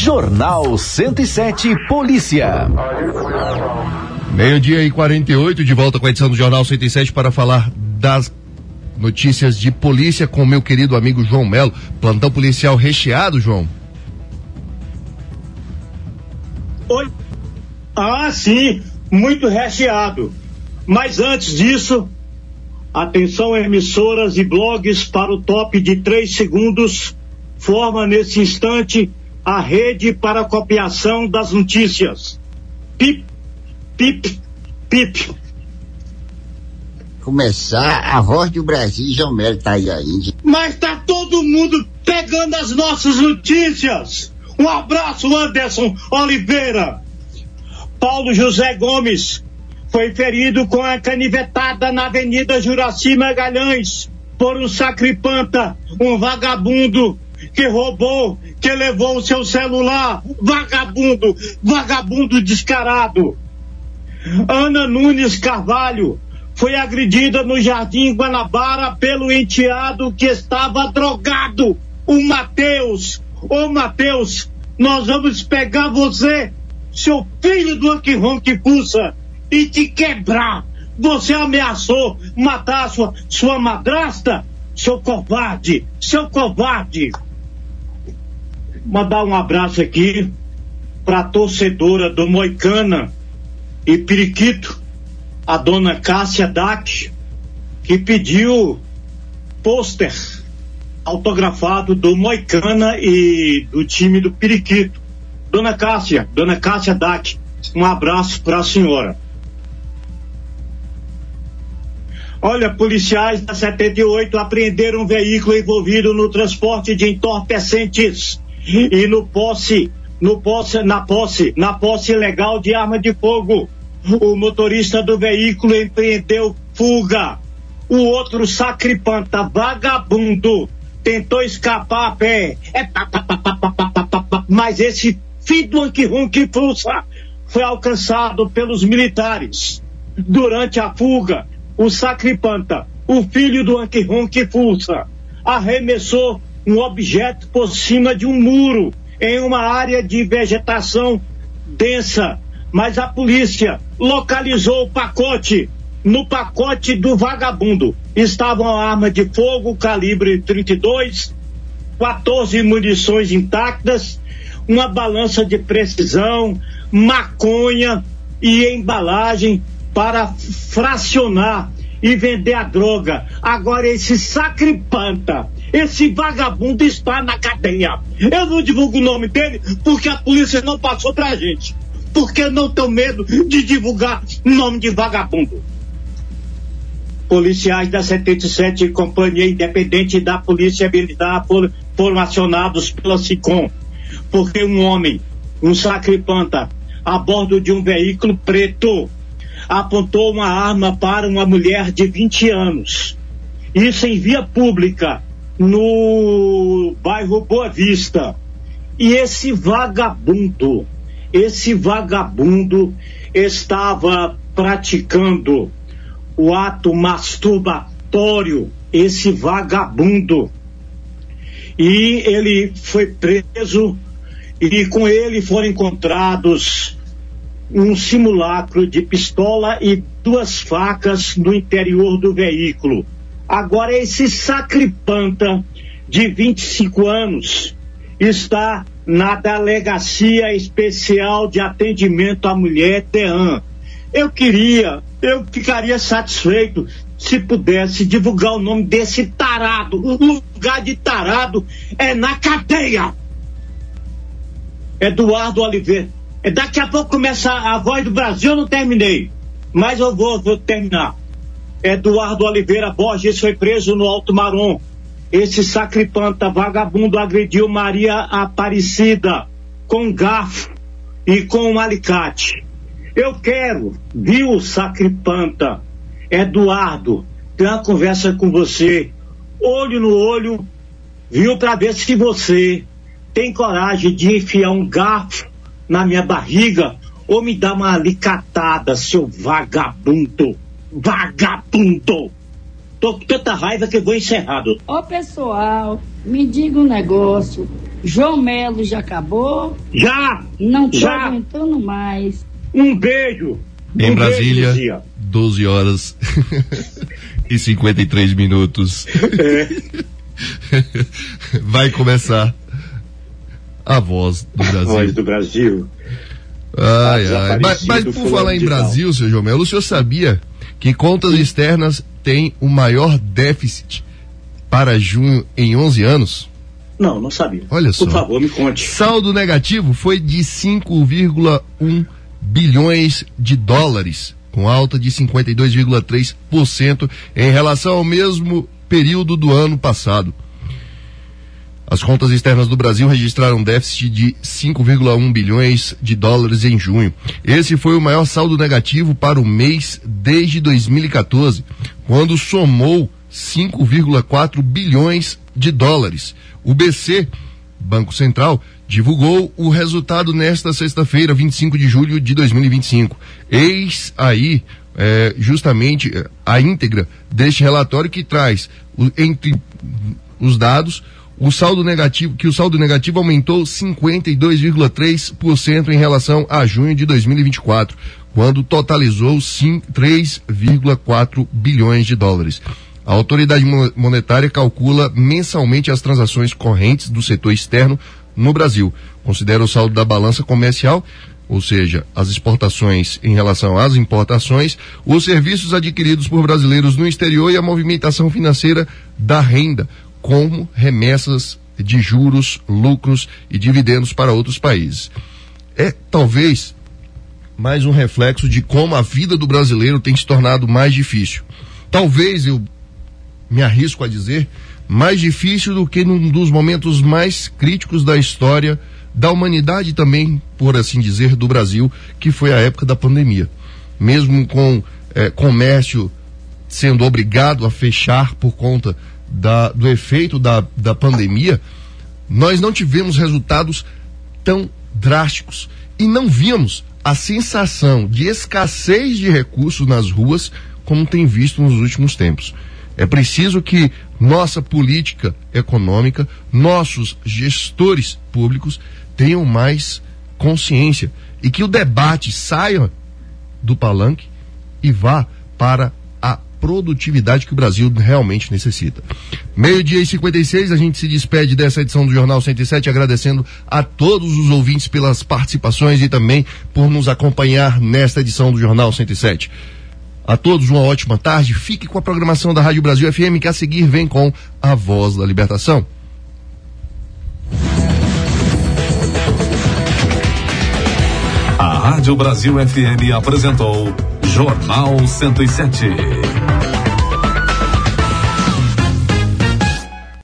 Jornal 107 Polícia. 12:48, de volta com a edição do Jornal 107 para falar das notícias de polícia com meu querido amigo João Melo. Plantão policial recheado, João? Oi. Sim, muito recheado. Mas antes disso, atenção emissoras e blogs para o top de 3 segundos. Forma nesse instante a rede para copiação das notícias. Pip, pip, pip. Começar a voz do Brasil, João Melo tá aí ainda. Mas tá todo mundo pegando as nossas notícias. Um abraço, Anderson Oliveira. Paulo José Gomes foi ferido com a canivetada na Avenida Juraci Magalhães por um sacripanta, um vagabundo que roubou, que levou o seu celular. Vagabundo descarado. Ana Nunes Carvalho foi agredida no Jardim Guanabara pelo enteado que estava drogado, o Matheus. Ô Matheus, nós vamos pegar você, seu filho do Anquironque Fuça, e te quebrar. Você ameaçou matar sua madrasta, seu covarde. Mandar um abraço aqui pra torcedora do Moicana e Periquito, a dona Cássia Dac, que pediu pôster autografado do Moicana e do time do Periquito. Dona Cássia Dac, um abraço para a senhora. Olha, policiais da 78 apreenderam um veículo envolvido no transporte de entorpecentes e na posse ilegal de arma de fogo. O motorista do veículo empreendeu fuga. O outro sacripanta, vagabundo, tentou escapar a pé. Mas esse filho do Anquironque Fuça foi alcançado pelos militares. Durante a fuga, o sacripanta, o filho do Anquironque Fuça, arremessou um objeto por cima de um muro em uma área de vegetação densa, mas a polícia localizou o pacote. No pacote do vagabundo estavam a arma de fogo calibre 32, 14 munições intactas, uma balança de precisão, maconha e embalagem para fracionar e vender a droga. Agora esse sacripanta, esse vagabundo está na cadeia. Eu não divulgo o nome dele porque a polícia não passou pra gente. Porque não tenho medo de divulgar o nome de vagabundo. Policiais da 77 Companhia Independente da Polícia Militar foram acionados pela SICOM, porque um homem, um sacripanta, a bordo de um veículo preto, apontou uma arma para uma mulher de 20 anos. Isso em via pública, no bairro Boa Vista. E esse vagabundo estava praticando o ato masturbatório, esse vagabundo. E ele foi preso e com ele foram encontrados um simulacro de pistola e 2 facas no interior do veículo. Agora esse sacripanta de 25 anos está na Delegacia Especial de Atendimento à Mulher, DEAN. Eu ficaria satisfeito se pudesse divulgar o nome desse tarado. O lugar de tarado é na cadeia. Eduardo Oliveira. Daqui a pouco começa a Voz do Brasil, eu não terminei, mas eu vou terminar. Eduardo Oliveira Borges foi preso no Alto Marom. Esse sacripanta vagabundo agrediu Maria Aparecida com garfo e com um alicate. Eu quero, viu, sacripanta, Eduardo, ter uma conversa com você, olho no olho, viu, para ver se você tem coragem de enfiar um garfo na minha barriga ou me dar uma alicatada, seu vagabundo. Tô com tanta raiva que eu vou encerrado. Ô pessoal, me diga um negócio. João Melo já acabou? Já! Não tô Já. aguentando mais. Um beijo! Em Brasília, beijo, 12 horas e 53 minutos. Vai começar a Voz do Brasil. Voz do Brasil. Ai. Mas por falar em Brasil, seu João Melo, o senhor sabia que contas externas têm o maior déficit para junho em 11 anos? Não sabia. Olha só. Por favor, me conte. Saldo negativo foi de 5,1 bilhões de dólares, com alta de 52,3% em relação ao mesmo período do ano passado. As contas externas do Brasil registraram um déficit de 5,1 bilhões de dólares em junho. Esse foi o maior saldo negativo para o mês desde 2014, quando somou 5,4 bilhões de dólares. O BC, Banco Central, divulgou o resultado nesta sexta-feira, 25 de julho de 2025. Eis aí justamente a íntegra deste relatório que traz, entre os dados, o saldo negativo aumentou 52,3% em relação a junho de 2024, quando totalizou 3,4 bilhões de dólares. A autoridade monetária calcula mensalmente as transações correntes do setor externo no Brasil. Considera o saldo da balança comercial, ou seja, as exportações em relação às importações, os serviços adquiridos por brasileiros no exterior e a movimentação financeira da renda, como remessas de juros, lucros e dividendos para outros países. É talvez mais um reflexo de como a vida do brasileiro tem se tornado mais difícil. Talvez, eu me arrisco a dizer, mais difícil do que num dos momentos mais críticos da história da humanidade também, por assim dizer, do Brasil, que foi a época da pandemia. Mesmo com comércio sendo obrigado a fechar por conta do efeito da pandemia, nós não tivemos resultados tão drásticos e não vimos a sensação de escassez de recursos nas ruas como tem visto nos últimos tempos. É preciso que nossa política econômica, nossos gestores públicos tenham mais consciência e que o debate saia do palanque e vá para a produtividade que o Brasil realmente necessita. 12:56, a gente se despede dessa edição do Jornal 107, agradecendo a todos os ouvintes pelas participações e também por nos acompanhar nesta edição do Jornal 107. A todos uma ótima tarde, fique com a programação da Rádio Brasil FM, que a seguir vem com a Voz da Libertação. A Rádio Brasil FM apresentou Jornal 107.